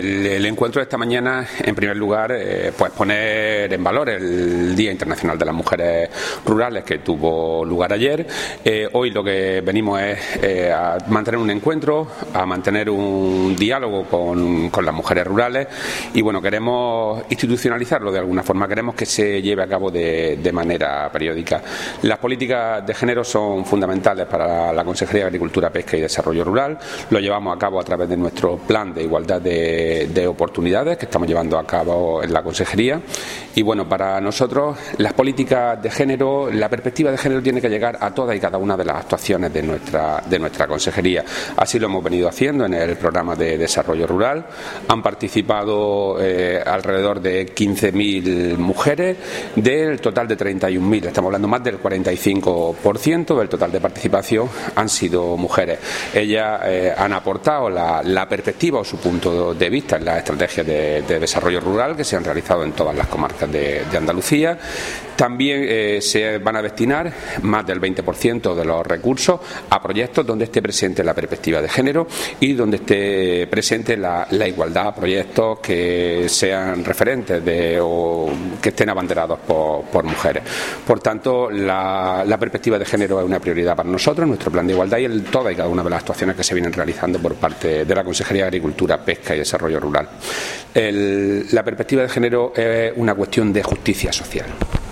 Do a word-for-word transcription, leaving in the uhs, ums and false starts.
El, el encuentro de esta mañana, en primer lugar, eh, pues poner en valor el Día Internacional de las Mujeres Rurales que tuvo lugar ayer. Eh, hoy lo que venimos es eh, a mantener un encuentro, a mantener un diálogo con, con las mujeres rurales y bueno, queremos institucionalizarlo de alguna forma, queremos que se lleve a cabo de, de manera periódica. Las políticas de género son fundamentales para la Consejería de Agricultura, Pesca y Desarrollo Rural. Lo llevamos a cabo a través de nuestro plan de igualdad de de oportunidades que estamos llevando a cabo en la Consejería y bueno, para nosotros las políticas de género, la perspectiva de género tiene que llegar a todas y cada una de las actuaciones de nuestra, de nuestra Consejería. Así lo hemos venido haciendo en el programa de desarrollo rural. Han participado eh, alrededor de quince mil mujeres del total de treinta y un mil, estamos hablando más del cuarenta y cinco por ciento del total de participación han sido mujeres. Ellas eh, han aportado la, la perspectiva o su punto de vista en las estrategias de, de desarrollo rural que se han realizado en todas las comarcas de, de Andalucía. También eh, se van a destinar más del veinte por ciento de los recursos a proyectos donde esté presente la perspectiva de género y donde esté presente la, la igualdad, a proyectos que sean referentes de, o que estén abanderados por, por mujeres. Por tanto, la, la perspectiva de género es una prioridad para nosotros, nuestro plan de igualdad y en todas y cada una de las actuaciones que se vienen realizando por parte de la Consejería de Agricultura, Pesca y Desarrollo Rural. El, la perspectiva de género es una cuestión de justicia social.